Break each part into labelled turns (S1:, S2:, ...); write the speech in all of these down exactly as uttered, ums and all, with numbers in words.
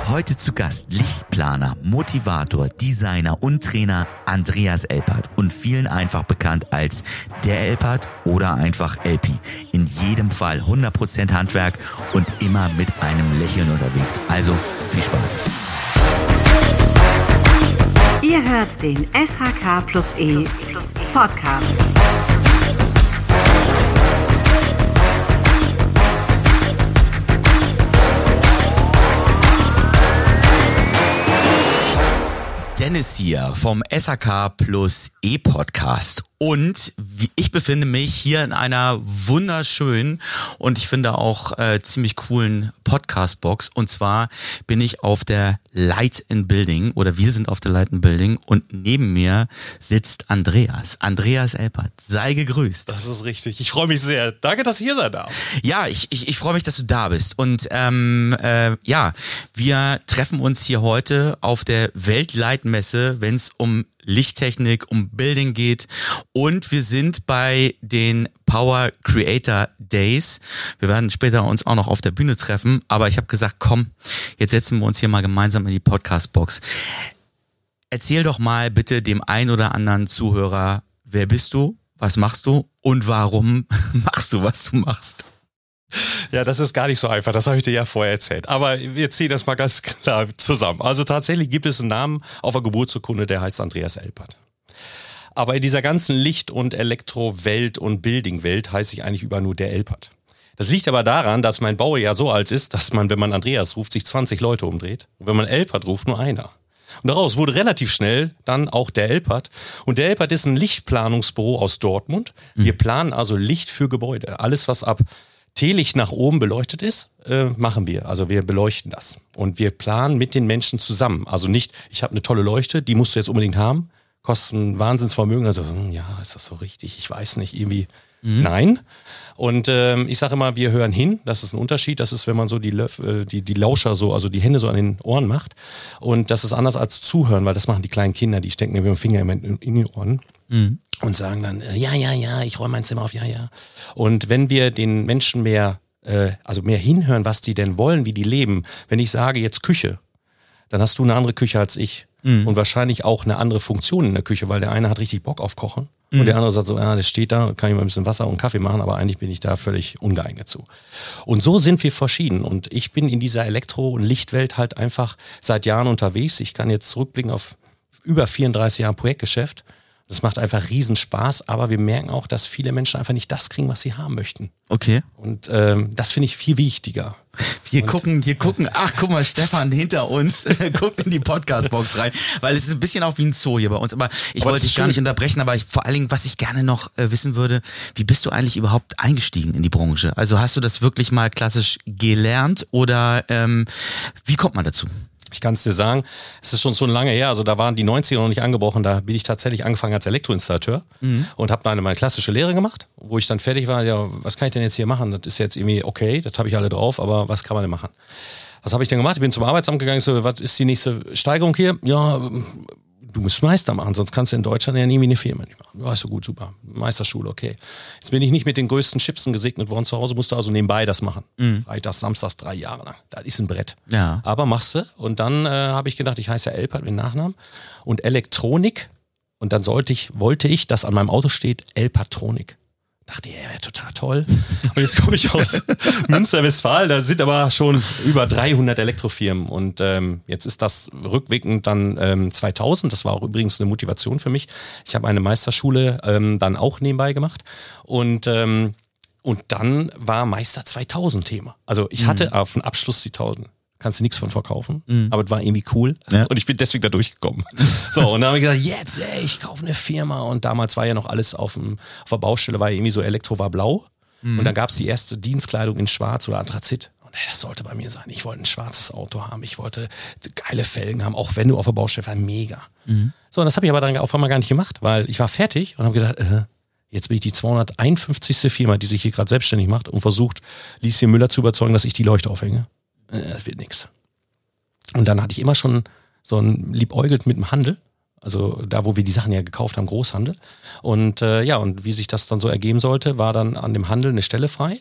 S1: Heute zu Gast Lichtplaner, Motivator, Designer und Trainer Andreas Elpert und vielen einfach bekannt als der Elpert oder einfach Elpi. In jedem Fall hundert Prozent Handwerk und immer mit einem Lächeln unterwegs. Also viel Spaß.
S2: Ihr hört den S H K plus E Podcast.
S1: Dennis hier vom S H K plus E Podcast und ich befinde mich hier in einer wunderschönen und ich finde auch äh, ziemlich coolen Podcast-Box, und zwar bin ich auf der Light in Building oder wir sind auf der Light in Building und neben mir sitzt Andreas, Andreas Elpert. Sei gegrüßt.
S3: Das ist richtig. Ich freue mich sehr. Danke, dass ich hier sein darf.
S1: Ja, ich, ich, ich freue mich, dass du da bist und ähm, äh, ja, wir treffen uns hier heute auf der Weltleitmesse, wenn es um Lichttechnik, um Building geht, und wir sind bei den Power Creator Days. Wir werden später uns auch noch auf der Bühne treffen, aber ich habe gesagt, komm, jetzt setzen wir uns hier mal gemeinsam in die Podcast-Box. Erzähl doch mal bitte dem ein oder anderen Zuhörer, wer bist du, was machst du und warum machst du, was du machst?
S3: Ja, das ist gar nicht so einfach, das habe ich dir ja vorher erzählt. Aber wir ziehen das mal ganz klar zusammen. Also tatsächlich gibt es einen Namen auf der Geburtsurkunde, der heißt Andreas Elpert. Aber in dieser ganzen Licht- und Elektro-Welt und Building-Welt heiße ich eigentlich überall nur der Elpert. Das liegt aber daran, dass mein Baujahr so alt ist, dass man, wenn man Andreas ruft, sich zwanzig Leute umdreht. Und wenn man Elpert ruft, nur einer. Und daraus wurde relativ schnell dann auch der Elpert. Und der Elpert ist ein Lichtplanungsbüro aus Dortmund. Wir planen also Licht für Gebäude. Alles, was ab Teelicht nach oben beleuchtet ist, äh, machen wir. Also wir beleuchten das. Und wir planen mit den Menschen zusammen. Also nicht, ich habe eine tolle Leuchte, die musst du jetzt unbedingt haben. Kosten ein Wahnsinnsvermögen. Also, hm, ja, ist das so richtig? Ich weiß nicht, irgendwie mhm. nein. Und ähm, ich sage immer, wir hören hin. Das ist ein Unterschied. Das ist, wenn man so die, Löf- äh, die, die Lauscher so, also die Hände so an den Ohren macht. Und das ist anders als zuhören, weil das machen die kleinen Kinder, die stecken mir mit dem Finger in, in die Ohren. Mhm. Und sagen dann, äh, ja, ja, ja, ich räume mein Zimmer auf, ja, ja. Und wenn wir den Menschen mehr, äh, also mehr hinhören, was die denn wollen, wie die leben, wenn ich sage jetzt Küche, dann hast du eine andere Küche als ich. Mhm. Und wahrscheinlich auch eine andere Funktion in der Küche, weil der eine hat richtig Bock auf Kochen mhm. und der andere sagt so, ja, der steht da, kann ich mal ein bisschen Wasser und Kaffee machen, aber eigentlich bin ich da völlig ungeeignet zu. Und so sind wir verschieden und ich bin in dieser Elektro- und Lichtwelt halt einfach seit Jahren unterwegs. Ich kann jetzt zurückblicken auf über vierunddreißig Jahre Projektgeschäft. Das macht einfach riesen Spaß, aber wir merken auch, dass viele Menschen einfach nicht das kriegen, was sie haben möchten.
S1: Okay.
S3: Und ähm, das finde ich viel wichtiger.
S1: Wir
S3: und,
S1: gucken, wir gucken, ach guck mal, Stefan hinter uns guckt in die Podcast-Box rein, weil es ist ein bisschen auch wie ein Zoo hier bei uns, aber ich aber wollte dich gar nicht unterbrechen, aber ich, vor allen Dingen, was ich gerne noch äh, wissen würde, wie bist du eigentlich überhaupt eingestiegen in die Branche? Also hast du das wirklich mal klassisch gelernt oder ähm, wie kommt man dazu?
S3: Ich kann es dir sagen, es ist schon so lange her, also da waren die neunziger noch nicht angebrochen, da bin ich tatsächlich angefangen als Elektroinstallateur mhm. und habe meine, meine klassische Lehre gemacht, wo ich dann fertig war, ja, was kann ich denn jetzt hier machen? Das ist jetzt irgendwie okay, das habe ich alle drauf, aber was kann man denn machen? Was habe ich denn gemacht? Ich bin zum Arbeitsamt gegangen, so, was ist die nächste Steigerung hier? Ja, du musst Meister machen, sonst kannst du in Deutschland ja nie eine Firma nicht machen. Ja, ist so gut, super. Meisterschule, okay. Jetzt bin ich nicht mit den größten Chipsen gesegnet worden zu Hause, musste also nebenbei das machen. Mhm. Freitags, Samstags, drei Jahre lang. Das ist ein Brett.
S1: Ja.
S3: Aber machst du. Und dann äh, habe ich gedacht, ich heiße ja Elpert mit Nachnamen. Und Elektronik. Und dann sollte ich, wollte ich, dass an meinem Auto steht Elpertronik. Dachte, ja, wäre total toll. Und jetzt komme ich aus Münster-Westfalen, da sind aber schon über dreihundert Elektrofirmen. Und ähm, jetzt ist das rückwirkend dann ähm, zweitausend. Das war auch übrigens eine Motivation für mich. Ich habe eine Meisterschule ähm, dann auch nebenbei gemacht. Und, ähm, und dann war Meister zweitausend Thema. Also ich hatte mhm. auf den Abschluss die tausend. Kannst du nichts von verkaufen, mhm. aber es war irgendwie cool ja. und ich bin deswegen da durchgekommen. So, und dann habe ich gedacht, jetzt, ey, ich kaufe eine Firma und damals war ja noch alles auf, dem, auf der Baustelle, war ja irgendwie so, Elektro war blau mhm. und dann gab es die erste Dienstkleidung in schwarz oder Anthrazit und ey, das sollte bei mir sein. Ich wollte ein schwarzes Auto haben, ich wollte geile Felgen haben, auch wenn du auf der Baustelle warst, mega. Mhm. So, und das habe ich aber dann auf einmal gar nicht gemacht, weil ich war fertig und habe gedacht, äh, jetzt bin ich die zweihunderteinundfünfzigste Firma, die sich hier gerade selbstständig macht und versucht, Lieschen Müller zu überzeugen, dass ich die Leuchte aufhänge. Das wird nichts. Und dann hatte ich immer schon so ein liebäugelt mit dem Handel, also da, wo wir die Sachen ja gekauft haben, Großhandel. Und äh, ja, und wie sich das dann so ergeben sollte, war dann an dem Handel eine Stelle frei.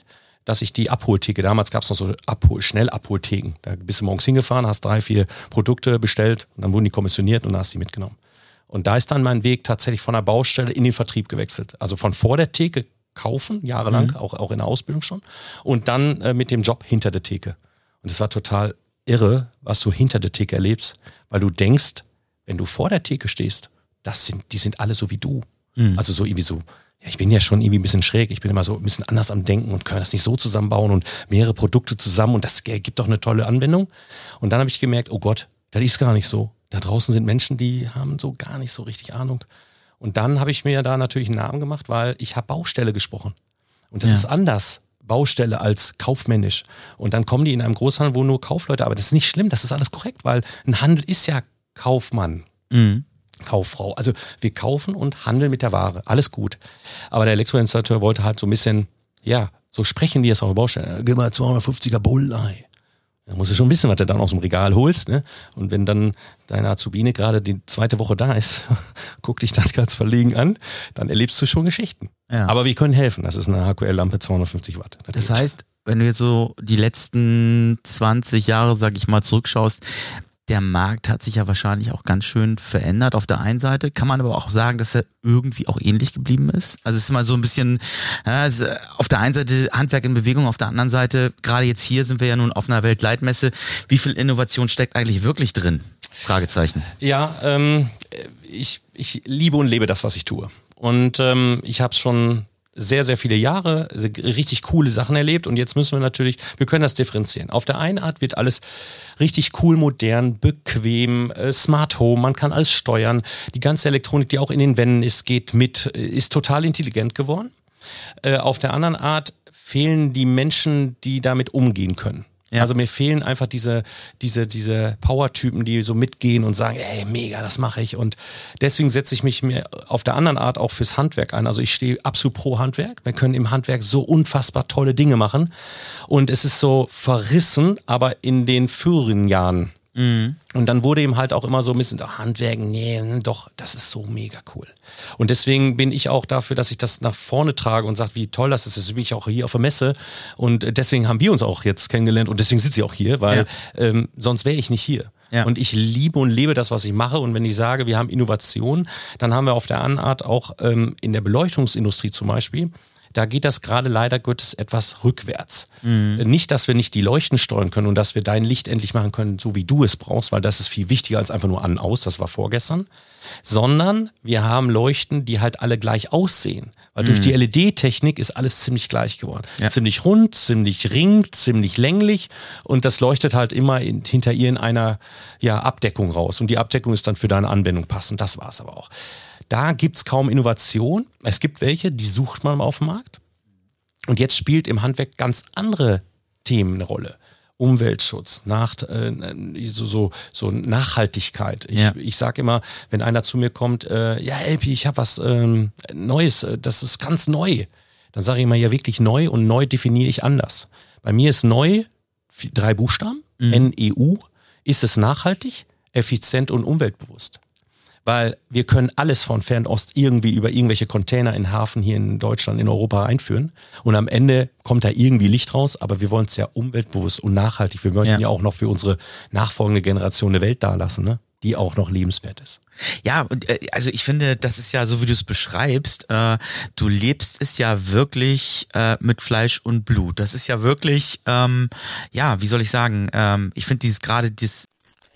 S3: dass ich die Abholtheke, damals gab es noch so Abhol, Schnellabholtheken, da bist du morgens hingefahren, hast drei, vier Produkte bestellt und dann wurden die kommissioniert und dann hast du die mitgenommen. Und da ist dann mein Weg tatsächlich von der Baustelle in den Vertrieb gewechselt. Also von vor der Theke kaufen, jahrelang, mhm. auch, auch in der Ausbildung schon, und dann äh, mit dem Job hinter der Theke. Und es war total irre, was du hinter der Theke erlebst, weil du denkst, wenn du vor der Theke stehst, das sind, die sind alle so wie du. Mhm. Also so irgendwie so, ja, ich bin ja schon irgendwie ein bisschen schräg, ich bin immer so ein bisschen anders am Denken und kann das nicht so zusammenbauen und mehrere Produkte zusammen und das gibt doch eine tolle Anwendung. Und dann habe ich gemerkt, oh Gott, das ist gar nicht so. Da draußen sind Menschen, die haben so gar nicht so richtig Ahnung. Und dann habe ich mir da natürlich einen Namen gemacht, weil ich habe Baustelle gesprochen. Und das ja. ist anders, Baustelle als kaufmännisch. Und dann kommen die in einem Großhandel, wo nur Kaufleute, aber das ist nicht schlimm, das ist alles korrekt, weil ein Handel ist ja Kaufmann. Mhm. Kauffrau. Also wir kaufen und handeln mit der Ware. Alles gut. Aber der Elektroinstallateur wollte halt so ein bisschen, ja, so sprechen die jetzt auch Baustelle. Gib mal zweihundertfünfziger Bullei. Da musst du schon wissen, was du dann aus dem Regal holst. Ne? Und wenn dann deine Azubine gerade die zweite Woche da ist, guck dich das ganz verlegen an, dann erlebst du schon Geschichten. Ja. Aber wir können helfen. Das ist eine H Q L-Lampe, zweihundertfünfzig Watt.
S1: Das, das heißt, wenn du jetzt so die letzten zwanzig Jahre, sag ich mal, zurückschaust, der Markt hat sich ja wahrscheinlich auch ganz schön verändert auf der einen Seite. Kann man aber auch sagen, dass er irgendwie auch ähnlich geblieben ist? Also es ist immer so ein bisschen, ja, auf der einen Seite Handwerk in Bewegung, auf der anderen Seite, gerade jetzt hier sind wir ja nun auf einer Weltleitmesse. Wie viel Innovation steckt eigentlich wirklich drin? Fragezeichen.
S3: Ja, ähm, ich, ich liebe und lebe das, was ich tue. Und ähm, ich habe es schon sehr, sehr viele Jahre richtig coole Sachen erlebt und jetzt müssen wir natürlich, wir können das differenzieren. Auf der einen Art wird alles richtig cool, modern, bequem, äh, Smart Home, man kann alles steuern. Die ganze Elektronik, die auch in den Wänden ist, geht mit, ist total intelligent geworden. Äh, auf der anderen Art fehlen die Menschen, die damit umgehen können. Ja. Also mir fehlen einfach diese, diese, diese Power-Typen, die so mitgehen und sagen, ey, mega, das mache ich. Und deswegen setze ich mich mir auf der anderen Art auch fürs Handwerk ein. Also ich stehe absolut pro Handwerk. Wir können im Handwerk so unfassbar tolle Dinge machen. Und es ist so verrissen, aber in den früheren Jahren. Mhm. Und dann wurde eben halt auch immer so ein bisschen, oh, Handwerken, nee, doch, das ist so mega cool. Und deswegen bin ich auch dafür, dass ich das nach vorne trage und sage, wie toll das ist. Das bin ich auch hier auf der Messe. Und deswegen haben wir uns auch jetzt kennengelernt und deswegen sitze ich auch hier, weil ja. ähm, sonst wäre ich nicht hier. Ja. Und ich liebe und lebe das, was ich mache. Und wenn ich sage, wir haben Innovation, dann haben wir auf der anderen Art auch ähm, in der Beleuchtungsindustrie zum Beispiel, da geht das gerade leider Gottes etwas rückwärts. Mhm. Nicht, dass wir nicht die Leuchten steuern können und dass wir dein Licht endlich machen können, so wie du es brauchst, weil das ist viel wichtiger als einfach nur an, aus, das war vorgestern, sondern wir haben Leuchten, die halt alle gleich aussehen. Weil mhm. durch die L E D-Technik ist alles ziemlich gleich geworden. Ja. Ziemlich rund, ziemlich ring, ziemlich länglich und das leuchtet halt immer in, hinter ihr in einer ja, Abdeckung raus. Und die Abdeckung ist dann für deine Anwendung passend, das war es aber auch. Da gibt's kaum Innovation. Es gibt welche, die sucht man auf dem Markt. Und jetzt spielt im Handwerk ganz andere Themen eine Rolle. Umweltschutz, nach, äh, so, so, so Nachhaltigkeit. Ich, ja. ich sage immer, wenn einer zu mir kommt, äh, ja Elpi, ich habe was ähm, Neues, das ist ganz neu. Dann sage ich immer, ja wirklich neu und neu definiere ich anders. Bei mir ist neu, drei Buchstaben, mhm. N E U, ist es nachhaltig, effizient und umweltbewusst. Weil wir können alles von Fernost irgendwie über irgendwelche Container in Hafen hier in Deutschland, in Europa einführen. Und am Ende kommt da irgendwie Licht raus, aber wir wollen es ja umweltbewusst und nachhaltig. Wir möchten ja. ja auch noch für unsere nachfolgende Generation eine Welt dalassen, ne? Die auch noch lebenswert ist.
S1: Ja, und äh, also ich finde, das ist ja so, wie du es beschreibst, äh, du lebst es ja wirklich äh, mit Fleisch und Blut. Das ist ja wirklich, ähm, ja, wie soll ich sagen, ähm, ich finde dieses gerade dieses...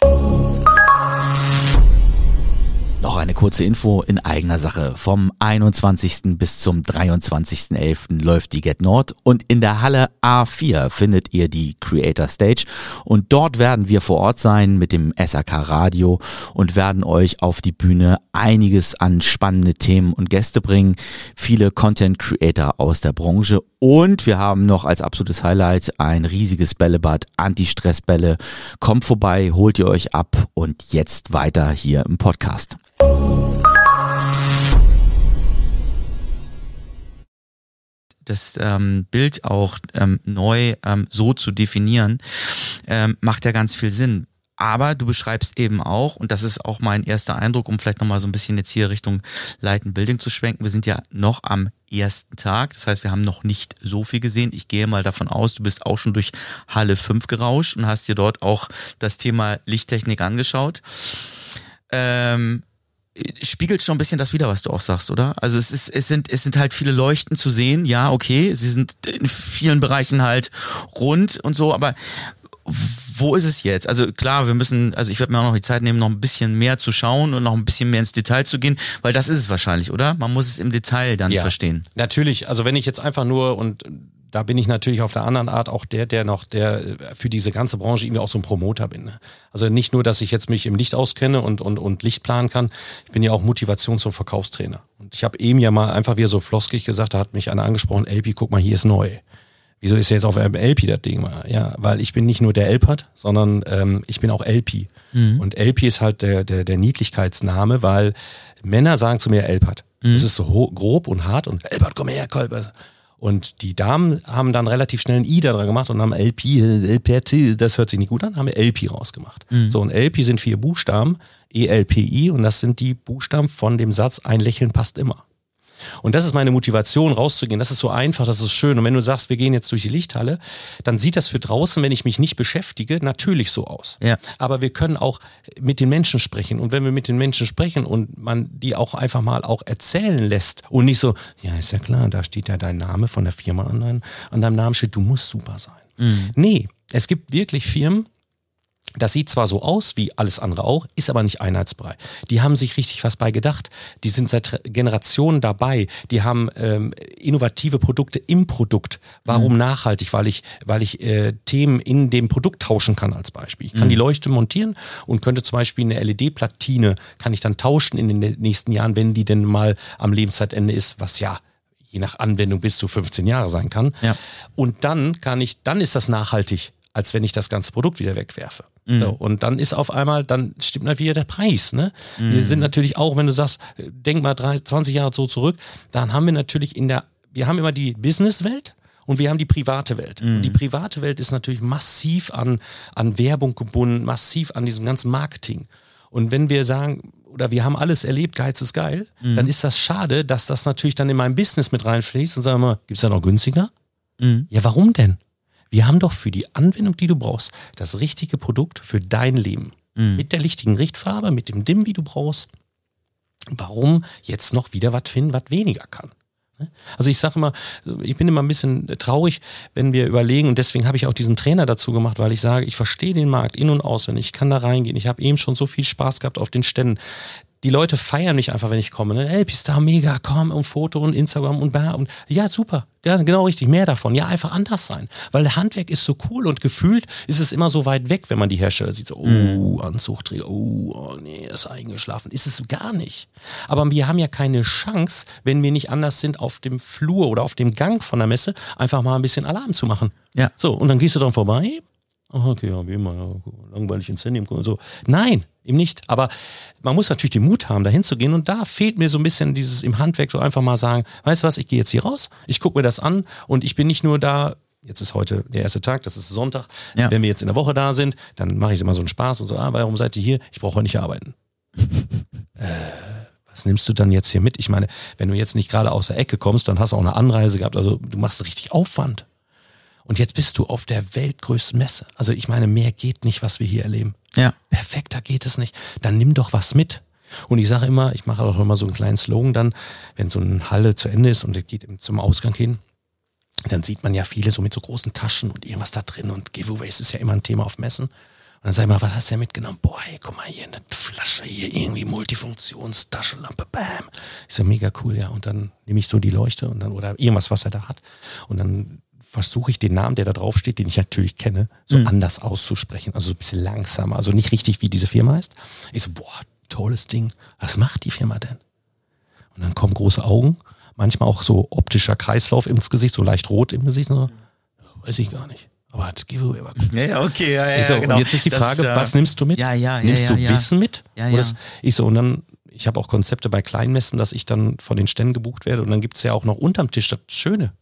S1: Noch eine kurze Info in eigener Sache. Vom einundzwanzigsten bis zum dreiundzwanzigsten elften läuft die Get Nord und in der Halle A vier findet ihr die Creator Stage und dort werden wir vor Ort sein mit dem S H K Radio und werden euch auf die Bühne einiges an spannende Themen und Gäste bringen, viele Content Creator aus der Branche und wir haben noch als absolutes Highlight ein riesiges Bällebad, Anti-Stress-Bälle. Kommt vorbei, holt ihr euch ab und jetzt weiter hier im Podcast. Das ähm, Bild auch ähm, neu ähm, so zu definieren, ähm, macht ja ganz viel Sinn. aber du beschreibst eben auch, und das ist auch mein erster Eindruck, um vielleicht nochmal so ein bisschen jetzt hier Richtung Light and Building zu schwenken. Wir sind ja noch am ersten Tag, das heißt, wir haben noch nicht so viel gesehen. Ich gehe mal davon aus, du bist auch schon durch Halle fünf gerauscht und hast dir dort auch das Thema Lichttechnik angeschaut. Ähm, spiegelt schon ein bisschen das wider, was du auch sagst, oder? Also es ist, es sind, es sind halt viele Leuchten zu sehen, ja, okay, sie sind in vielen Bereichen halt rund und so, aber wo ist es jetzt? Also klar, wir müssen, also ich werde mir auch noch die Zeit nehmen, noch ein bisschen mehr zu schauen und noch ein bisschen mehr ins Detail zu gehen, weil das ist es wahrscheinlich, oder? Man muss es im Detail dann
S3: ja,
S1: verstehen.
S3: Natürlich, also wenn ich jetzt einfach nur, und da bin ich natürlich auf der anderen Art auch der, der noch, der für diese ganze Branche irgendwie auch so ein Promoter bin. Ne? Also nicht nur, dass ich jetzt mich im Licht auskenne und, und, und Licht planen kann, ich bin ja auch Motivations- und Verkaufstrainer. Und ich habe eben ja mal einfach wieder so floskig gesagt, da hat mich einer angesprochen, L P, guck mal, hier ist neu. Wieso ist jetzt auf L P das Ding mal? Ja, weil ich bin nicht nur der Elpert, sondern ähm, ich bin auch L P. Mhm. Und L P ist halt der, der, der Niedlichkeitsname, weil Männer sagen zu mir Elpert. Mhm. Das ist so ho- grob und hart und Elpert, komm her, Kolber. Und die Damen haben dann relativ schnell ein I da dran gemacht und haben L P, L P T, das hört sich nicht gut an, haben wir L P rausgemacht. Mhm. So, und L P sind vier Buchstaben, E L P I, und das sind die Buchstaben von dem Satz, ein Lächeln passt immer. Und das ist meine Motivation, rauszugehen. Das ist so einfach, das ist schön. Und wenn du sagst, wir gehen jetzt durch die Lichthalle, dann sieht das für draußen, wenn ich mich nicht beschäftige, natürlich so aus. Ja. Aber wir können auch mit den Menschen sprechen. Und wenn wir mit den Menschen sprechen und man die auch einfach mal auch erzählen lässt und nicht so, ja, ist ja klar, da steht ja dein Name von der Firma an, dein, an deinem Namen steht, du musst super sein. Mhm. Nee, es gibt wirklich Firmen, das sieht zwar so aus wie alles andere auch, ist aber nicht einheitsbrei. Die haben sich richtig was bei gedacht. Die sind seit Generationen dabei. Die haben ähm, innovative Produkte im Produkt. Warum mhm. nachhaltig? Weil ich, weil ich äh, Themen in dem Produkt tauschen kann als Beispiel. Ich kann mhm. die Leuchte montieren und könnte zum Beispiel eine L E D-Platine kann ich dann tauschen in den nächsten Jahren, wenn die denn mal am Lebenszeitende ist, was ja je nach Anwendung bis zu fünfzehn Jahre sein kann. Ja. Und dann kann ich, dann ist das nachhaltig, als wenn ich das ganze Produkt wieder wegwerfe. Mhm. So, und dann ist auf einmal, dann stimmt halt wieder der Preis. Ne? Mhm. Wir sind natürlich auch, wenn du sagst, denk mal dreißig, zwanzig Jahre so zurück, dann haben wir natürlich in der, wir haben immer die Businesswelt und wir haben die private Welt. Mhm. Und die private Welt ist natürlich massiv an, an Werbung gebunden, massiv an diesem ganzen Marketing. Und wenn wir sagen, oder wir haben alles erlebt, Geiz ist geil, mhm. dann ist das schade, dass das natürlich dann in mein Business mit reinfließt und sagen wir, gibt's da noch günstiger? Mhm. Ja, warum denn? Wir haben doch für die Anwendung, die du brauchst, das richtige Produkt für dein Leben. Mhm. Mit der richtigen Richtfarbe, mit dem Dimm, wie du brauchst. Warum jetzt noch wieder was finden, was weniger kann? Also ich sage immer, ich bin immer ein bisschen traurig, wenn wir überlegen, und deswegen habe ich auch diesen Trainer dazu gemacht, weil ich sage, ich verstehe den Markt in- und auswendig, ich kann da reingehen, ich habe eben schon so viel Spaß gehabt auf den Ständen. Die Leute feiern mich einfach, wenn ich komme. Ne? Ey, bist da mega, komm, und Foto und Instagram und bla. Und ja, super, ja, genau richtig, mehr davon. Ja, einfach anders sein. Weil der Handwerk ist so cool und gefühlt ist es immer so weit weg, wenn man die Hersteller sieht. So, oh, Anzugträger, oh, oh nee, ist eingeschlafen. Ist es gar nicht. Aber wir haben ja keine Chance, wenn wir nicht anders sind, auf dem Flur oder auf dem Gang von der Messe, einfach mal ein bisschen Alarm zu machen. Ja. So, und dann gehst du dran vorbei. Ach, okay, ja, wie immer, ja, langweilig ins Handy und so. Nein, eben nicht. Aber man muss natürlich den Mut haben, da hinzugehen. Und da fehlt mir so ein bisschen dieses im Handwerk so einfach mal sagen, weißt du was, ich gehe jetzt hier raus, ich gucke mir das an und ich bin nicht nur da, jetzt ist heute der erste Tag, das ist Sonntag. Ja. Wenn wir jetzt in der Woche da sind, dann mache ich immer so einen Spaß und so, ah, warum seid ihr hier? Ich brauche heute nicht arbeiten. äh, was nimmst du dann jetzt hier mit? Ich meine, wenn du jetzt nicht gerade aus der Ecke kommst, dann hast du auch eine Anreise gehabt. Also du machst richtig Aufwand. Und jetzt bist du auf der weltgrößten Messe. Also ich meine, mehr geht nicht, was wir hier erleben. Ja. Perfekter geht es nicht. Dann nimm doch was mit. Und ich sage immer, ich mache auch immer so einen kleinen Slogan dann, wenn so eine Halle zu Ende ist und es geht zum Ausgang hin, dann sieht man ja viele so mit so großen Taschen und irgendwas da drin und Giveaways ist ja immer ein Thema auf Messen. Und dann sag ich mal, was hast du ja mitgenommen? Boah, hey, guck mal hier, eine Flasche hier, irgendwie Multifunktionstaschenlampe, bam. Ist ja mega cool, ja. Und dann nehme ich so die Leuchte und dann, oder irgendwas, was er da hat. Und dann versuche ich den Namen, der da drauf steht, den ich natürlich kenne, so mhm. anders auszusprechen. Also ein bisschen langsamer, also nicht richtig, wie diese Firma heißt. Ich so, boah, tolles Ding. Was macht die Firma denn? Und dann kommen große Augen, manchmal auch so optischer Kreislauf ins Gesicht, so leicht rot im Gesicht. So, weiß ich gar nicht. Aber das Giveaway war gut.
S1: Ja, ja, okay, ja, ja,
S3: so,
S1: genau.
S3: Und jetzt ist die Frage, das, was nimmst du mit?
S1: Ja, ja,
S3: Nimmst
S1: ja, ja,
S3: du
S1: ja.
S3: Wissen mit?
S1: Ja, ja.
S3: Das, ich so, und dann, ich habe auch Konzepte bei Kleinmessen, dass ich dann von den Ständen gebucht werde und dann gibt es ja auch noch unterm Tisch das Schöne.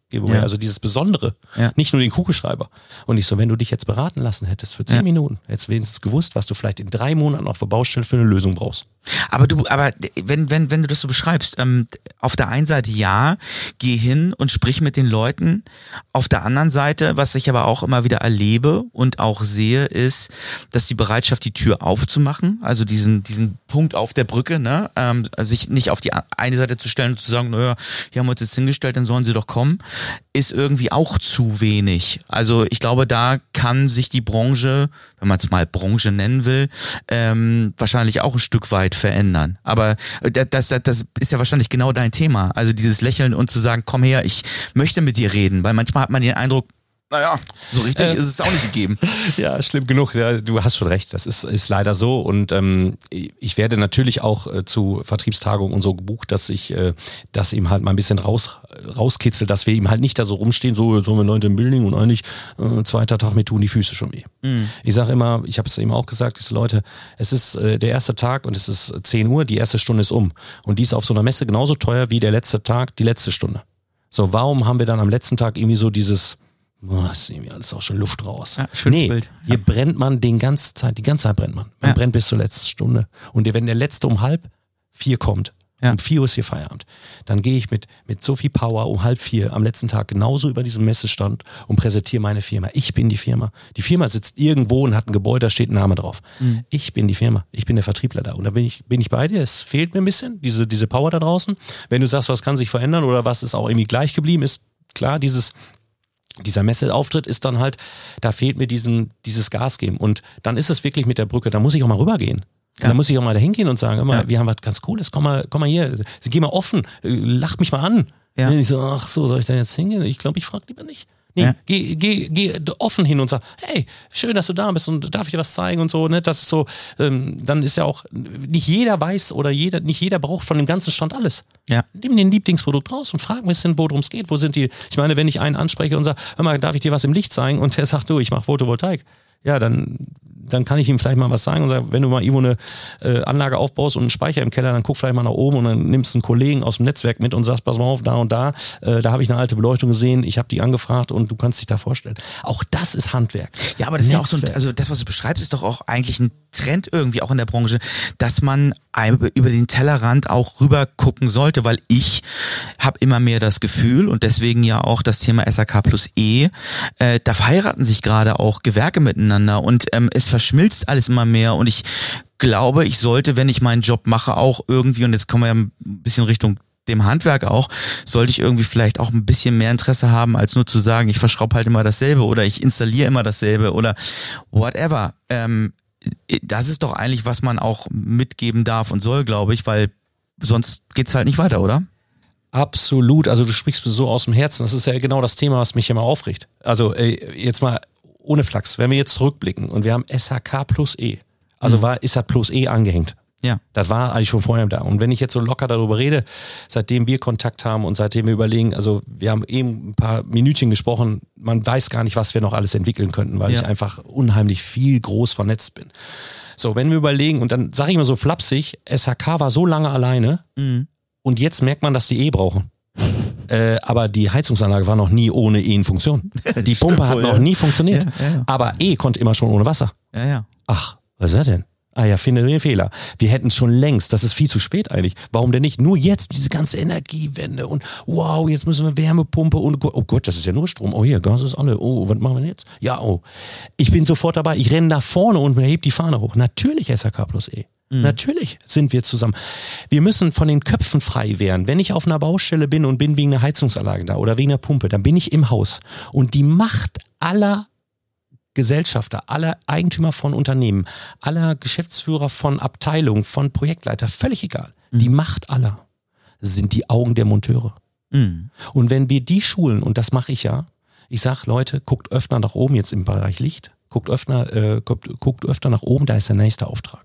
S3: Giveaway,
S1: Ja.
S3: also dieses Besondere,
S1: Ja.
S3: nicht nur den Kugelschreiber. Und ich so, wenn du dich jetzt beraten lassen hättest für zehn
S1: Ja.
S3: Minuten, hättest du wenigstens gewusst, was du vielleicht in drei Monaten auf der Baustelle für eine Lösung brauchst.
S1: Aber du, aber wenn, wenn, wenn du das so beschreibst, ähm, auf der einen Seite ja, geh hin und sprich mit den Leuten. Auf der anderen Seite, was ich aber auch immer wieder erlebe und auch sehe, ist, dass die Bereitschaft, die Tür aufzumachen, also diesen, diesen Punkt auf der Brücke, ne, ähm, sich nicht auf die eine Seite zu stellen und zu sagen, naja, hier haben wir uns jetzt hingestellt, dann sollen sie doch kommen, ist irgendwie auch zu wenig. Also ich glaube, da kann sich die Branche, wenn man es mal Branche nennen will, ähm, wahrscheinlich auch ein Stück weit verändern. Aber das, das, das ist ja wahrscheinlich genau dein Thema. Also dieses Lächeln und zu sagen, komm her, ich möchte mit dir reden. Weil manchmal hat man den Eindruck, naja, so richtig äh, ist es auch nicht gegeben.
S3: Ja, schlimm genug. Ja, du hast schon recht. Das ist, ist leider so. Und ähm, ich werde natürlich auch äh, zu Vertriebstagungen und so gebucht, dass ich äh, das eben halt mal ein bisschen raus, rauskitzel, dass wir eben halt nicht da so rumstehen, so, so haben wir neunte im Building und eigentlich äh, zweiter Tag, mir tun die Füße schon weh. Mhm. Ich sage immer, ich habe es eben auch gesagt, diese Leute, es ist äh, der erste Tag und es ist zehn Uhr, die erste Stunde ist um. Und die ist auf so einer Messe genauso teuer wie der letzte Tag, die letzte Stunde. So, warum haben wir dann am letzten Tag irgendwie so dieses Boah, ist irgendwie alles auch schon Luft raus.
S1: Ja, schönes
S3: nee,
S1: Bild.
S3: hier brennt man den ganze Zeit, die ganze Zeit brennt man. Man
S1: ja.
S3: brennt bis zur letzten Stunde. Und wenn der letzte um halb vier kommt, ja. um vier Uhr ist hier Feierabend, dann gehe ich mit, mit so viel Power um halb vier am letzten Tag genauso über diesen Messestand und präsentiere meine Firma. Ich bin die Firma. Die Firma sitzt irgendwo und hat ein Gebäude, da steht ein Name drauf. Mhm. Ich bin die Firma. Ich bin der Vertriebler da. Und da bin ich, bin ich bei dir. Es fehlt mir ein bisschen, diese, diese Power da draußen. Wenn du sagst, was kann sich verändern oder was ist auch irgendwie gleich geblieben, ist klar, dieses Dieser Messeauftritt ist dann halt, da fehlt mir diesen, dieses Gas geben. Und dann ist es wirklich mit der Brücke, da muss ich auch mal rübergehen. Ja. Da muss ich auch mal da hingehen und sagen, immer, ja. wir haben was ganz Cooles, komm mal, komm mal hier, geh mal offen, lach mich mal an. Ja. Und ich so, ach so, soll ich da jetzt hingehen? Ich glaube, ich frage lieber nicht. Nee, ja. geh, geh, geh offen hin und sag, hey, schön, dass du da bist und darf ich dir was zeigen und so, ne? Das ist so, ähm, dann ist ja auch, nicht jeder weiß oder jeder, nicht jeder braucht von dem ganzen Stand alles.
S1: Ja.
S3: Nimm den Lieblingsprodukt raus und frag ein bisschen, worum es geht. Wo sind die? Ich meine, wenn ich einen anspreche und sage, hör mal, darf ich dir was im Licht zeigen? Und der sagt, du, ich mache Photovoltaik. Ja, dann, dann kann ich ihm vielleicht mal was sagen und sagen, wenn du mal irgendwo eine äh, Anlage aufbaust und einen Speicher im Keller, dann guck vielleicht mal nach oben und dann nimmst du einen Kollegen aus dem Netzwerk mit und sagst, pass mal auf, da und da, äh, da habe ich eine alte Beleuchtung gesehen, ich habe die angefragt und du kannst dich da vorstellen. Auch das ist Handwerk.
S1: Ja, aber das ist ja auch so ein, also das, was du beschreibst, ist doch auch eigentlich ein Trend irgendwie auch in der Branche, dass man über den Tellerrand auch rüber gucken sollte, weil ich habe immer mehr das Gefühl und deswegen ja auch das Thema S H K plus E, äh, da verheiraten sich gerade auch Gewerke miteinander und ähm, es verschmilzt alles immer mehr und ich glaube, ich sollte, wenn ich meinen Job mache, auch irgendwie, und jetzt kommen wir ja ein bisschen Richtung dem Handwerk auch, sollte ich irgendwie vielleicht auch ein bisschen mehr Interesse haben, als nur zu sagen, ich verschraube halt immer dasselbe oder ich installiere immer dasselbe oder whatever. Ähm, das ist doch eigentlich, was man auch mitgeben darf und soll, glaube ich, weil sonst geht's halt nicht weiter, oder?
S3: Absolut, also du sprichst mir so aus dem Herzen, das ist ja genau das Thema, was mich immer aufregt. Also ey, jetzt mal ohne Flachs, wenn wir jetzt zurückblicken und wir haben S H K plus E, also mhm. war ist halt plus E angehängt.
S1: Ja.
S3: Das war eigentlich schon vorher da. Und wenn ich jetzt so locker darüber rede, seitdem wir Kontakt haben und seitdem wir überlegen, also wir haben eben ein paar Minütchen gesprochen, man weiß gar nicht, was wir noch alles entwickeln könnten, weil ja. ich einfach unheimlich viel groß vernetzt bin. So, wenn wir überlegen, und dann sage ich mal so flapsig, S H K war so lange alleine mhm. und jetzt merkt man, dass die E brauchen. Äh, aber die Heizungsanlage war noch nie ohne E in Funktion. Die Pumpe hat wohl, noch ja. nie funktioniert. Ja, ja, ja. Aber E konnte immer schon ohne Wasser.
S1: Ja, ja.
S3: Ach, was ist das denn? Ah ja, finde den Fehler. Wir hätten es schon längst, das ist viel zu spät eigentlich. Warum denn nicht? Nur jetzt diese ganze Energiewende und wow, jetzt müssen wir Wärmepumpe und oh Gott, das ist ja nur Strom. Oh hier, Gas ist alle. Oh, was machen wir denn jetzt? Ja, oh. Ich bin sofort dabei. Ich renne nach vorne und heb die Fahne hoch. Natürlich S H K plus E. Mhm. Natürlich sind wir zusammen. Wir müssen von den Köpfen frei werden. Wenn ich auf einer Baustelle bin und bin wegen einer Heizungsanlage da oder wegen einer Pumpe, dann bin ich im Haus. Und die Macht aller Gesellschafter, aller Eigentümer von Unternehmen, aller Geschäftsführer von Abteilungen, von Projektleiter, völlig egal. Mhm. Die Macht aller sind die Augen der Monteure. Mhm. Und wenn wir die schulen, und das mache ich ja, ich sage, Leute, guckt öfter nach oben, jetzt im Bereich Licht, guckt öfter, äh, guckt, guckt öfter nach oben, da ist der nächste Auftrag.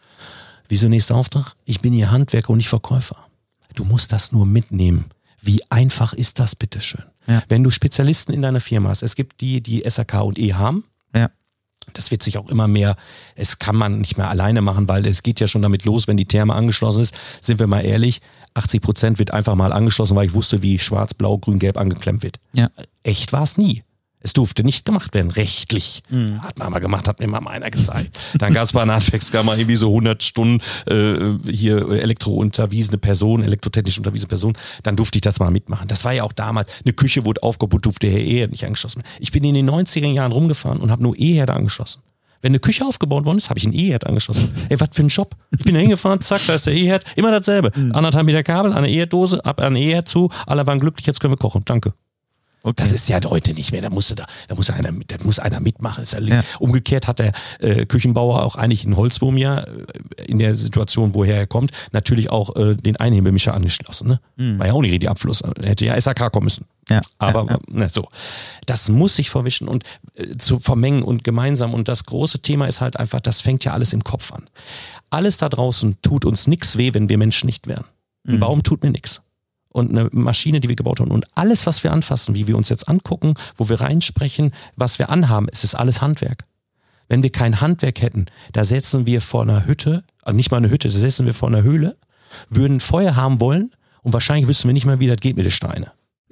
S3: Wieso nächster Auftrag? Ich bin hier Handwerker und nicht Verkäufer. Du musst das nur mitnehmen. Wie einfach ist das, bitteschön? Ja. Wenn du Spezialisten in deiner Firma hast, es gibt die, die S H K und E haben,
S1: ja.
S3: Das wird sich auch immer mehr, es kann man nicht mehr alleine machen, weil es geht ja schon damit los, wenn die Therme angeschlossen ist, sind wir mal ehrlich, achtzig Prozent wird einfach mal angeschlossen, weil ich wusste, wie schwarz, blau, grün, gelb angeklemmt wird.
S1: Ja.
S3: Echt war es nie. Es durfte nicht gemacht werden, rechtlich.
S1: Mhm.
S3: Hat man mal gemacht, hat mir mal einer gezeigt. Dann gab es bei einer Handwerks, gab mal irgendwie so hundert Stunden äh, hier elektrounterwiesene Person, elektrotechnisch unterwiesene Person. Dann durfte ich das mal mitmachen. Das war ja auch damals, eine Küche wurde aufgebaut, durfte der E-Herd nicht angeschlossen werden. Ich bin in den neunziger Jahren rumgefahren und habe nur E-Herde angeschlossen. Wenn eine Küche aufgebaut worden ist, habe ich einen E-Herd angeschlossen. Ey, was für ein Job. Ich bin da hingefahren, zack, da ist der E-Herd. Immer dasselbe. Mhm. Anderthalb Meter Kabel, eine E-Herddose, ab an E-Herd zu. Alle waren glücklich, jetzt können wir kochen. Danke. Okay. Das ist ja heute nicht mehr, da musste da, da muss einer, da muss einer mitmachen. Ist ja ja. Umgekehrt hat der äh, Küchenbauer auch eigentlich einen Holzwurm ja äh, in der Situation, woher er kommt, natürlich auch äh, den Einhebemischer angeschlossen. Ne? Mhm. War ja auch nicht richtig Abfluss. Er hätte ja S H K kommen müssen. Ja. Aber ja, ja. Ne, so. Das muss sich verwischen und äh, zu vermengen und gemeinsam. Und das große Thema ist halt einfach, das fängt ja alles im Kopf an. Alles da draußen tut uns nichts weh, wenn wir Menschen nicht wären. Ein mhm. Baum tut mir nichts. Und eine Maschine, die wir gebaut haben. Und alles, was wir anfassen, wie wir uns jetzt angucken, wo wir reinsprechen, was wir anhaben, es ist alles Handwerk. Wenn wir kein Handwerk hätten, da setzen wir vor einer Hütte, also nicht mal eine Hütte, da setzen wir vor einer Höhle, würden Feuer haben wollen und wahrscheinlich wüssten wir nicht mehr, wie das geht mit den Steinen.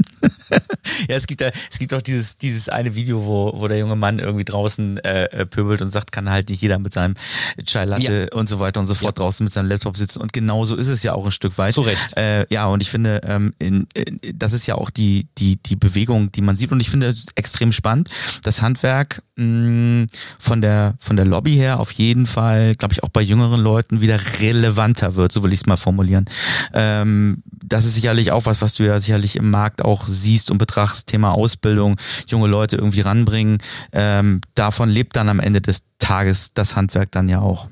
S1: Ja, es gibt da, es gibt auch dieses, dieses eine Video, wo, wo der junge Mann irgendwie draußen äh, pöbelt und sagt, kann halt nicht jeder mit seinem Chai Latte ja. und so weiter und so fort ja. draußen mit seinem Laptop sitzen. Und genau so ist es ja auch ein Stück weit.
S3: Zu Recht.
S1: Äh, ja, und ich finde, ähm, in, in, das ist ja auch die, die, die Bewegung, die man sieht. Und ich finde es extrem spannend. Das Handwerk mh, von der, von der Lobby her auf jeden Fall, glaube ich, auch bei jüngeren Leuten wieder relevanter wird, so will ich es mal formulieren. Ähm, das ist sicherlich auch was, was du ja sicherlich im Markt auch siehst und betrachtest, Thema Ausbildung, junge Leute irgendwie ranbringen. Ähm, davon lebt dann am Ende des Tages das Handwerk dann ja auch.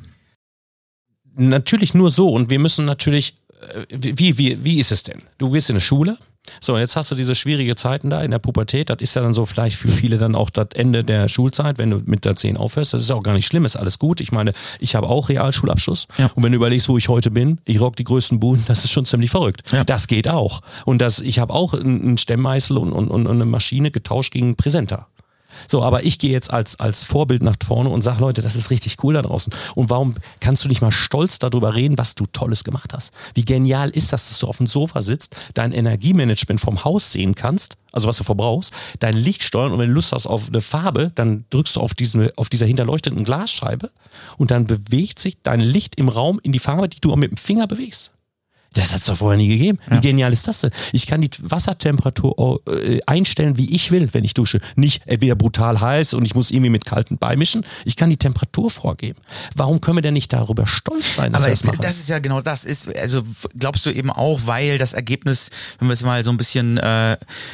S3: Natürlich nur so und wir müssen natürlich, wie, wie, wie ist es denn? Du gehst in eine Schule, so jetzt hast du diese schwierige Zeiten da in der Pubertät, das ist ja dann so vielleicht für viele dann auch das Ende der Schulzeit, wenn du mit der zehn aufhörst, das ist auch gar nicht schlimm, ist alles gut. Ich meine, ich habe auch Realschulabschluss ja. und wenn du überlegst, wo ich heute bin, ich rock die größten Buden, das ist schon ziemlich verrückt. Ja. Das geht auch und das, ich habe auch einen Stemmmeißel und, und, und eine Maschine getauscht gegen einen Präsenter. So, aber ich gehe jetzt als, als Vorbild nach vorne und sage, Leute, das ist richtig cool da draußen. Und warum kannst du nicht mal stolz darüber reden, was du Tolles gemacht hast? Wie genial ist das, dass du auf dem Sofa sitzt, dein Energiemanagement vom Haus sehen kannst, also was du verbrauchst, dein Licht steuern und wenn du Lust hast auf eine Farbe, dann drückst du auf, diesen, auf dieser hinterleuchteten Glasscheibe und dann bewegt sich dein Licht im Raum in die Farbe, die du mit dem Finger bewegst. Das hat es doch vorher nie gegeben. Wie ja. genial ist das denn? Ich kann die Wassertemperatur einstellen, wie ich will, wenn ich dusche. Nicht entweder brutal heiß und ich muss irgendwie mit kaltem beimischen. Ich kann die Temperatur vorgeben. Warum können wir denn nicht darüber stolz sein, dass
S1: Aber
S3: wir das machen?
S1: Das ist ja genau das. Ist, also glaubst du eben auch, weil das Ergebnis, wenn wir es mal so ein bisschen, äh,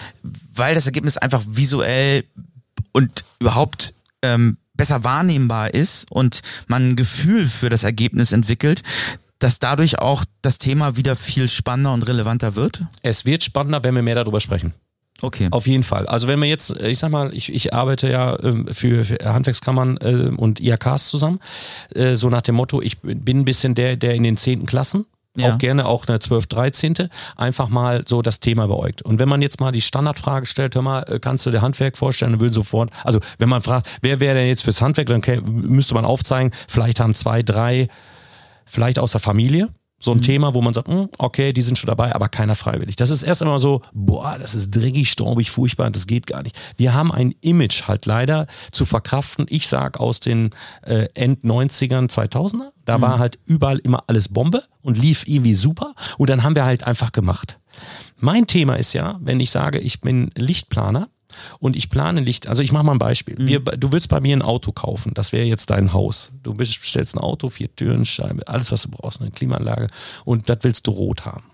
S1: weil das Ergebnis einfach visuell und überhaupt ähm, besser wahrnehmbar ist und man ein Gefühl für das Ergebnis entwickelt, dass dadurch auch das Thema wieder viel spannender und relevanter wird?
S3: Es wird spannender, wenn wir mehr darüber sprechen.
S1: Okay.
S3: Auf jeden Fall. Also wenn wir jetzt, ich sag mal, ich, ich arbeite ja äh, für, für Handwerkskammern äh, und I H Ks zusammen, äh, so nach dem Motto, ich bin ein bisschen der, der in den zehnten Klassen, ja. auch gerne auch eine zwölf, dreizehnte einfach mal so das Thema beäugt. Und wenn man jetzt mal die Standardfrage stellt, hör mal, kannst du dir Handwerk vorstellen, dann würden sofort, also wenn man fragt, wer wäre denn jetzt fürs Handwerk, dann müsste man aufzeigen, vielleicht haben zwei, drei vielleicht aus der Familie, so ein mhm. Thema, wo man sagt, okay, die sind schon dabei, aber keiner freiwillig. Das ist erst einmal so, boah, das ist dreckig, staubig, furchtbar, das geht gar nicht. Wir haben ein Image halt leider zu verkraften, ich sag aus den äh, End-neunzigern, zweitausender, da mhm. war halt überall immer alles Bombe und lief irgendwie super und dann haben wir halt einfach gemacht. Mein Thema ist ja, wenn ich sage, ich bin Lichtplaner, und ich plane Licht, also ich mache mal ein Beispiel. Wir, du willst bei mir ein Auto kaufen, das wäre jetzt dein Haus. Du bestellst ein Auto, vier Türen, Scheibe, alles was du brauchst, eine Klimaanlage und das willst du rot haben.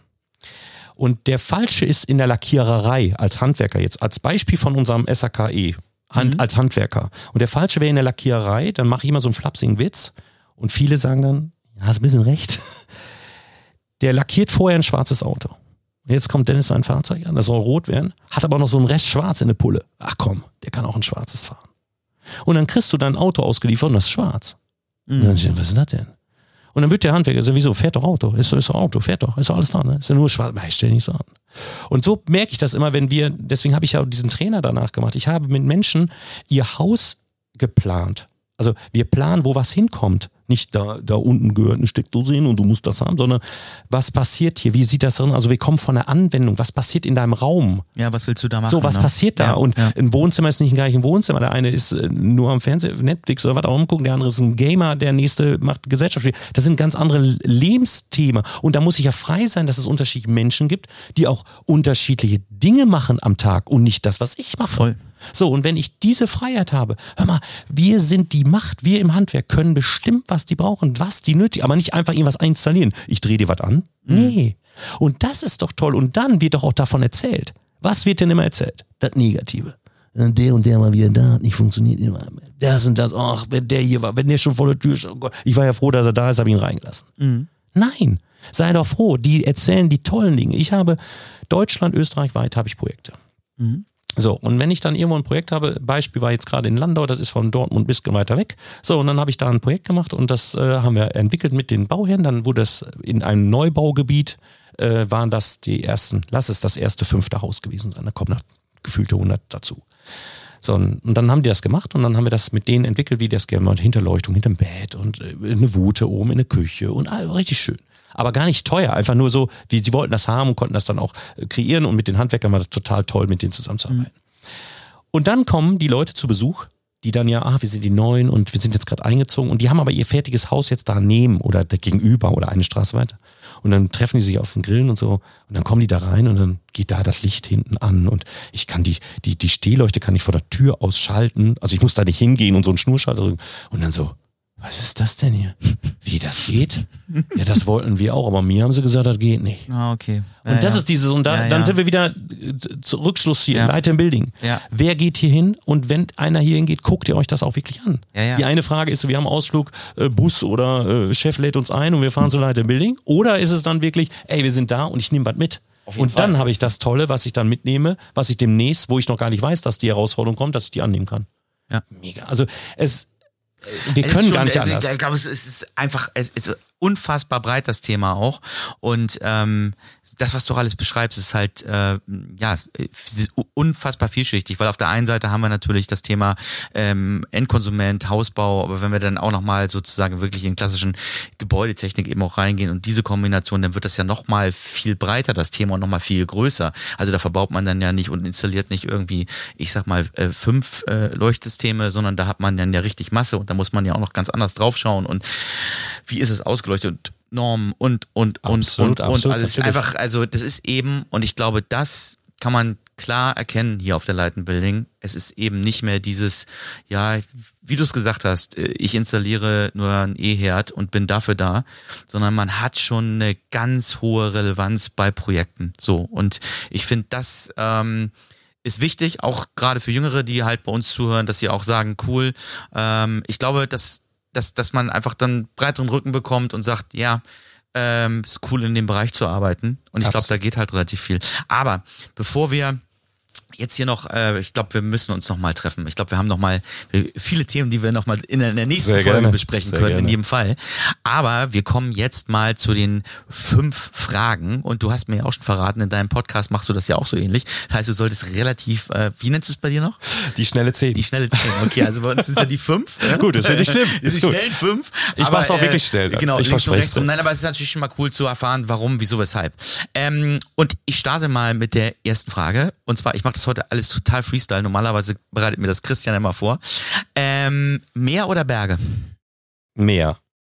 S3: Und der Falsche ist in der Lackiererei als Handwerker jetzt, als Beispiel von unserem S H K E, Hand, mhm. als Handwerker. Und der Falsche wäre in der Lackiererei, dann mache ich immer so einen flapsigen Witz und viele sagen dann, ja, hast ein bisschen recht. Der lackiert vorher ein schwarzes Auto. Jetzt kommt Dennis sein Fahrzeug an, das soll rot werden, hat aber noch so einen Rest schwarz in der Pulle. Ach komm, der kann auch ein schwarzes fahren. Und dann kriegst du dein Auto ausgeliefert und das ist schwarz. Mhm. Und dann denkst du, was ist das denn? Und dann wird der Handwerker sagen, wieso, fährt doch Auto, ist, ist doch Auto, fährt doch, ist doch alles da, ne? Ist ja nur schwarz, ich stell nicht so an. Und so merke ich das immer, wenn wir, deswegen habe ich ja diesen Trainer danach gemacht, ich habe mit Menschen ihr Haus geplant. Also wir planen, wo was hinkommt. Nicht da, da unten gehört eine Steckdose hin und du musst das haben, sondern was passiert hier? Wie sieht das drin? Also wir kommen von der Anwendung. Was passiert in deinem Raum?
S1: Ja, was willst du da machen?
S3: So, was
S1: ne?
S3: passiert da?
S1: Ja,
S3: und
S1: ja.
S3: ein Wohnzimmer ist nicht gleich ein Wohnzimmer. Der eine ist nur am Fernseher, Netflix oder was auch immer gucken. Der andere ist ein Gamer. Der nächste macht Gesellschaftsspiele. Das sind ganz andere Lebensthemen. Und da muss ich ja frei sein, dass es unterschiedliche Menschen gibt, die auch unterschiedliche Dinge machen am Tag und nicht das, was ich mache.
S1: Voll.
S3: So, und wenn ich diese Freiheit habe, hör mal, wir sind die Macht, wir im Handwerk können bestimmt, was die brauchen, was die nötig, aber nicht einfach irgendwas installieren. Ich drehe dir was an? Nee. Und das ist doch toll. Und dann wird doch auch davon erzählt. Was wird denn immer erzählt? Das Negative. Der und der mal wieder da, hat nicht funktioniert. Das und das, ach, wenn der hier war, wenn der schon vor der Tür ist, oh Gott. Ich war ja froh, dass er da ist, habe ihn reingelassen. Mhm. Nein, sei doch froh, die erzählen die tollen Dinge. Ich habe Deutschland, Österreich weit habe ich Projekte. Mhm. So, und wenn ich dann irgendwo ein Projekt habe, Beispiel war jetzt gerade in Landau, das ist von Dortmund ein bisschen weiter weg. So, und dann habe ich da ein Projekt gemacht und das äh, haben wir entwickelt mit den Bauherren. Dann wurde es in einem Neubaugebiet, äh, waren das die ersten, lass es das erste, fünfte Haus gewesen sein. Da kommen noch gefühlte hundert dazu. So, und dann haben die das gemacht und dann haben wir das mit denen entwickelt, wie das gerne mal Hinterleuchtung hinterm Bett und äh, eine Wute oben in der Küche und ah, richtig schön. Aber gar nicht teuer, einfach nur so, wie die wollten das haben und konnten das dann auch kreieren und mit den Handwerkern war das total toll, mit denen zusammenzuarbeiten. Mhm. Und dann kommen die Leute zu Besuch, die dann ja, ah, wir sind die Neuen und wir sind jetzt gerade eingezogen und die haben aber ihr fertiges Haus jetzt da neben oder gegenüber oder eine Straße weiter. Und dann treffen die sich auf den Grillen und so und dann kommen die da rein und dann geht da das Licht hinten an und ich kann die, die, die Stehleuchte kann ich vor der Tür ausschalten, also ich muss da nicht hingehen und so einen Schnurschalter drücken und dann so, was ist das denn hier? Wie, das geht? Ja, das wollten wir auch, aber mir haben sie gesagt, das geht nicht.
S1: Ah, okay. Ja,
S3: und das
S1: ja.
S3: ist dieses, und da,
S1: ja, ja.
S3: dann sind wir wieder zu Rückschluss hier,
S1: ja.
S3: Leiter im Building.
S1: Ja.
S3: Wer geht hier hin? Und wenn einer hier hingeht, guckt ihr euch das auch wirklich an.
S1: Ja, ja.
S3: Die eine Frage ist, wir haben Ausflug, äh, Bus oder äh, Chef lädt uns ein und wir fahren zu Leiter im Building. Oder ist es dann wirklich, ey, wir sind da und ich nehme was mit. Und dann habe ich das Tolle, was ich dann mitnehme, was ich demnächst, wo ich noch gar nicht weiß, dass die Herausforderung kommt, dass ich die annehmen kann.
S1: Ja.
S3: Mega. Also es Wir
S1: es
S3: können
S1: schon,
S3: gar nicht
S1: also
S3: anders.
S1: Ich, ich glaube, es ist einfach, es ist unfassbar breit, das Thema auch. Und ähm, das, was du alles beschreibst, ist halt äh, ja unfassbar vielschichtig, weil auf der einen Seite haben wir natürlich das Thema ähm, Endkonsument, Hausbau, aber wenn wir dann auch nochmal sozusagen wirklich in klassischen Gebäudetechnik eben auch reingehen und diese Kombination, dann wird das ja nochmal viel breiter, das Thema, und nochmal viel größer. Also da verbaut man dann ja nicht und installiert nicht irgendwie, ich sag mal, äh, fünf äh, Leuchtsysteme, sondern da hat man dann ja richtig Masse und da muss man ja auch noch ganz anders drauf schauen und wie ist es ausgeleuchtet und Normen und, und, und,
S3: absolut,
S1: und, und.
S3: absolut,
S1: Also es ist einfach, also das ist eben, und ich glaube, das kann man klar erkennen hier auf der Leiten Building. Es ist eben nicht mehr dieses, ja, wie du es gesagt hast, ich installiere nur einen E-Herd und bin dafür da, sondern man hat schon eine ganz hohe Relevanz bei Projekten. So, und ich finde, das ähm, ist wichtig, auch gerade für Jüngere, die halt bei uns zuhören, dass sie auch sagen, cool, ähm, ich glaube, dass Dass, dass man einfach dann breiteren Rücken bekommt und sagt, ja, ähm, ist cool in dem Bereich zu arbeiten. Und ich glaube, da geht halt relativ viel. Aber bevor wir jetzt hier noch, äh, ich glaube, wir müssen uns noch mal treffen. Ich glaube, wir haben noch mal viele Themen, die wir noch mal in der, in der nächsten
S3: Sehr
S1: Folge
S3: gerne.
S1: besprechen
S3: Sehr
S1: können,
S3: gerne.
S1: in jedem Fall. Aber wir kommen jetzt mal zu den fünf Fragen. Und du hast mir ja auch schon verraten, in deinem Podcast machst du das ja auch so ähnlich. Das heißt, du solltest relativ, äh, wie nennst du es bei dir noch?
S3: Die schnelle zehn.
S1: Die schnelle zehn. Okay, also bei uns sind es ja die fünf.
S3: Gut, das ist ja nicht schlimm.
S1: Die
S3: Ist gut.
S1: schnellen fünf.
S3: Ich
S1: aber,
S3: mach's auch
S1: äh,
S3: wirklich schnell.
S1: Genau,
S3: Ich
S1: links und
S3: verspreche
S1: rechts rum. Nein, aber es ist natürlich schon mal cool zu erfahren, warum, wieso, weshalb. Ähm, und ich starte mal mit der ersten Frage. Und zwar, ich mache das heute alles total Freestyle. Normalerweise bereitet mir das Christian immer vor. Ähm, Meer oder Berge?
S3: Mehr.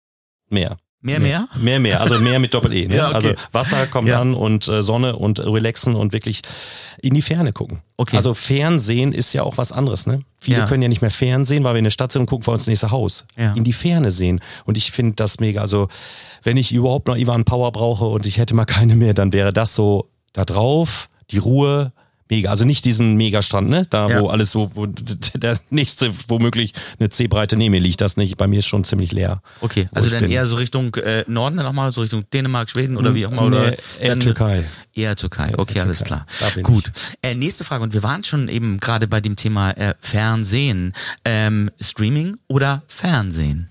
S3: Mehr.
S1: Mehr, mehr?
S3: Mehr, mehr. Also mehr mit Doppel-E. Ne?
S1: Ja, okay.
S3: Also Wasser kommt
S1: Ja.
S3: dann und äh, Sonne und relaxen und wirklich in die Ferne gucken.
S1: Okay.
S3: Also Fernsehen ist ja auch was anderes. Ne? Viele
S1: Ja.
S3: können ja nicht mehr Fernsehen, weil wir in der Stadt sind und gucken vor uns das nächste Haus.
S1: Ja.
S3: In die Ferne sehen. Und ich finde das mega. Also wenn ich überhaupt noch Ivan Power brauche und ich hätte mal keine mehr, dann wäre das so da drauf, die Ruhe. Mega, also nicht diesen Megastrand, ne? Da,
S1: Ja.
S3: wo alles so, wo der nächste womöglich eine C-Breite neben mir liegt, das nicht. Bei mir ist schon ziemlich leer.
S1: Okay,
S3: wo
S1: also
S3: ich
S1: dann
S3: bin.
S1: eher so Richtung äh, Norden dann nochmal, so Richtung Dänemark, Schweden oder wie auch immer. Oder
S3: Nee, eher
S1: dann,
S3: Türkei.
S1: Eher Türkei, okay,
S3: Eher
S1: alles
S3: Türkei.
S1: klar.
S3: Da bin
S1: Gut. Äh, nächste Frage, und wir waren schon eben gerade bei dem Thema äh, Fernsehen. Ähm, Streaming oder Fernsehen?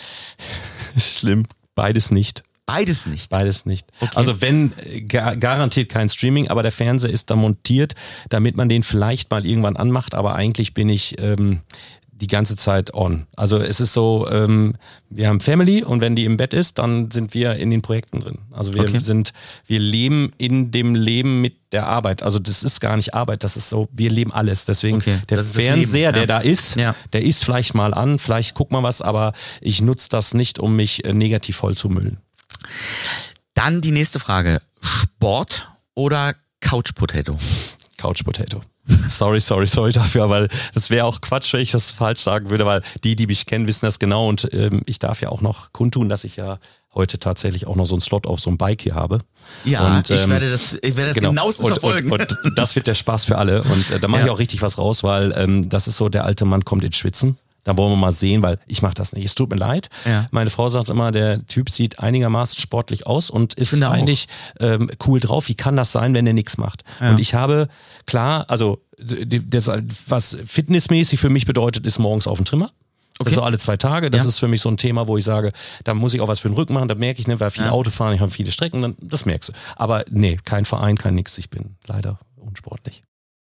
S3: Schlimm. Beides nicht.
S1: Beides nicht.
S3: Beides nicht.
S1: Okay.
S3: Also wenn, äh, ga- garantiert kein Streaming, aber der Fernseher ist da montiert, damit man den vielleicht mal irgendwann anmacht, aber eigentlich bin ich ähm, die ganze Zeit on. Also es ist so, ähm, wir haben Family und wenn die im Bett ist, dann sind wir in den Projekten drin. Also wir
S1: Okay.
S3: sind, wir leben in dem Leben mit der Arbeit. Also das ist gar nicht Arbeit, das ist so, wir leben alles. Deswegen
S1: Okay,
S3: der
S1: das ist das
S3: Fernseher,
S1: Leben,
S3: der
S1: ja.
S3: da ist,
S1: Ja.
S3: der ist vielleicht mal an, vielleicht guck mal was, aber ich nutze das nicht, um mich äh, negativ voll zu müllen.
S1: Dann die nächste Frage. Sport oder Couch Potato?
S3: Couch Potato. Sorry, sorry, sorry dafür, aber das wäre auch Quatsch, wenn ich das falsch sagen würde, weil die, die mich kennen, wissen das genau und ähm, ich darf ja auch noch kundtun, dass ich ja heute tatsächlich auch noch so einen Slot auf so einem Bike hier habe.
S1: Ja,
S3: und,
S1: ich
S3: ähm,
S1: werde das, ich werde das
S3: genau.
S1: genauestens
S3: und,
S1: verfolgen.
S3: Und, und das wird der Spaß für alle und äh, da mache
S1: Ja.
S3: ich auch richtig was raus, weil ähm, das ist so, der alte Mann kommt ins Schwitzen. Da wollen wir mal sehen, weil ich mache das nicht. Es tut mir leid.
S1: Ja.
S3: Meine Frau sagt immer, der Typ sieht einigermaßen sportlich aus und ist
S1: finde auch.
S3: eigentlich ähm, cool drauf. Wie kann das sein, wenn er nichts macht?
S1: Ja.
S3: Und ich habe, klar, also die- das, was fitnessmäßig für mich bedeutet, ist morgens auf dem Trimmer.
S1: Okay.
S3: Das ist so alle zwei Tage. Das
S1: Ja.
S3: ist für mich so ein Thema, wo ich sage, da muss ich auch was für den Rücken machen. Da merke ich, ne, weil viel
S1: Ja.
S3: Auto fahren, ich habe viele Strecken, dann, das merkst du. Aber nee, kein Verein, kein nix. Ich bin leider unsportlich.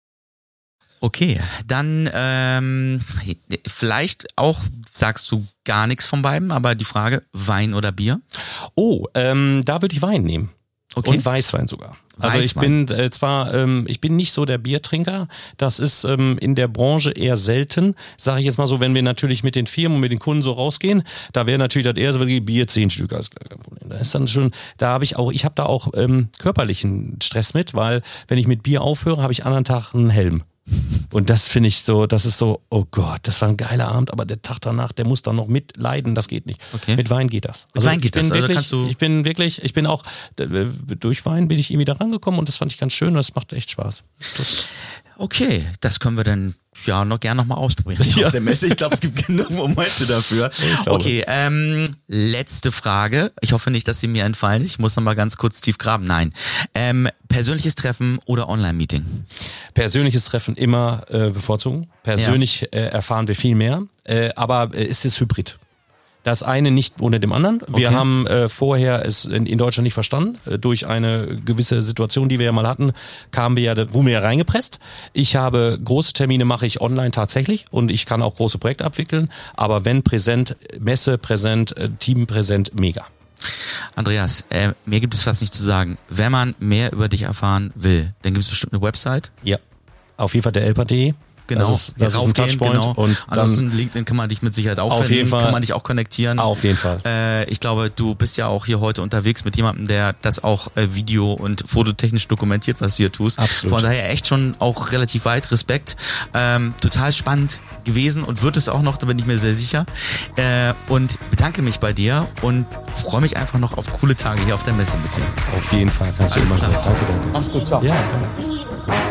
S1: Okay, dann ähm, vielleicht auch, sagst du gar nichts von beiden, aber die Frage, Wein oder Bier?
S3: Oh, ähm, da würde ich Wein nehmen.
S1: Okay.
S3: Und Weißwein sogar. Also ich
S1: Weißwein.
S3: bin äh, zwar, ähm, ich bin nicht so der Biertrinker, das ist ähm, in der Branche eher selten, sage ich jetzt mal so, wenn wir natürlich mit den Firmen und mit den Kunden so rausgehen, da wäre natürlich das eher so wie Bier zehn Stück, alles klar, kein Problem. Da ist dann schon, da habe ich auch, ich habe da auch ähm, körperlichen Stress mit, weil wenn ich mit Bier aufhöre, habe ich anderen Tag einen Helm. Und das finde ich so, das ist so, oh Gott, das war ein geiler Abend, aber der Tag danach, der muss dann noch mitleiden, das geht nicht.
S1: Okay.
S3: Mit Wein geht das.
S1: Mit Wein geht
S3: ich bin
S1: das, also
S3: wirklich,
S1: kannst du-
S3: ich bin wirklich, ich bin auch, äh, durch Wein bin ich irgendwie da rangekommen und das fand ich ganz schön und das macht echt Spaß.
S1: Okay, das können wir dann ja noch gerne nochmal ausprobieren
S3: Ja.
S1: auf der Messe. Ich glaube, es gibt genug Momente dafür.
S3: glaube.
S1: Okay, ähm, letzte Frage. Ich hoffe nicht, dass sie mir entfallen ist. Ich muss nochmal ganz kurz tief graben. Nein. Ähm, persönliches Treffen oder Online-Meeting?
S3: Persönliches Treffen immer äh, bevorzugen. Persönlich äh, erfahren wir viel mehr, äh, aber äh, es ist Hybrid. Das eine nicht ohne dem anderen. Wir
S1: Okay.
S3: haben äh, vorher es in, in Deutschland nicht verstanden. Äh, durch eine gewisse Situation, die wir ja mal hatten, kamen wir ja, da- wurden wir ja reingepresst. Ich habe große Termine, mache ich online tatsächlich und ich kann auch große Projekte abwickeln. Aber wenn präsent, Messe präsent, äh, Team präsent, mega.
S1: Andreas, äh, mir gibt es fast nicht zu sagen. Wenn man mehr über dich erfahren will, dann gibt es bestimmt eine Website.
S3: Ja. Auf jeden Fall der elpert punkt de.
S1: Genau,
S3: Das ist, das ist ein
S1: raufgehen,
S3: Touchpoint.
S1: genau.
S3: Und
S1: Ansonsten
S3: dann
S1: LinkedIn kann man dich mit Sicherheit auch
S3: Auf
S1: finden,
S3: jeden Fall.
S1: kann man dich auch konnektieren.
S3: auf jeden Fall.
S1: Äh, ich glaube, du bist ja auch hier heute unterwegs mit jemandem, der das auch äh, video- und fototechnisch dokumentiert, was du hier tust.
S3: Absolut.
S1: Von daher echt schon auch relativ weit. Respekt. Ähm, total spannend gewesen und wird es auch noch, da bin ich mir sehr sicher. Äh, und bedanke mich bei dir und freue mich einfach noch auf coole Tage hier auf der Messe mit dir.
S3: Auf jeden Fall. Kannst du
S1: Alles
S3: immer
S1: klar.
S3: sagen. Danke, danke.
S1: Mach's gut, ciao.
S3: Ja, danke.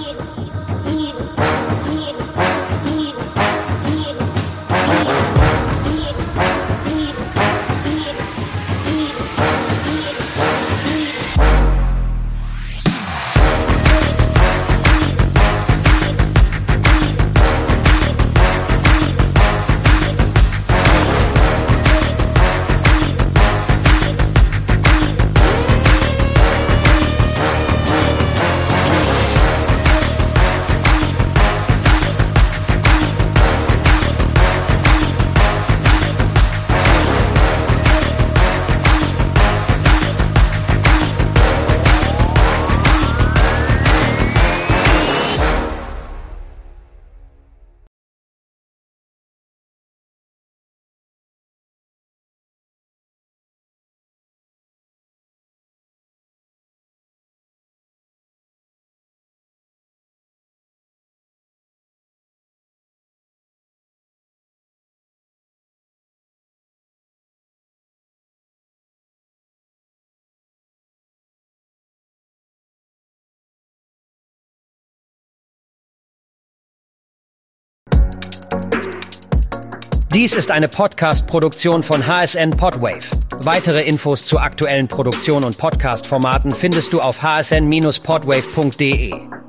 S4: Dies ist eine Podcast-Produktion von H S N Podwave. Weitere Infos zu aktuellen Produktionen und Podcast-Formaten findest du auf h s n Bindestrich podwave punkt de.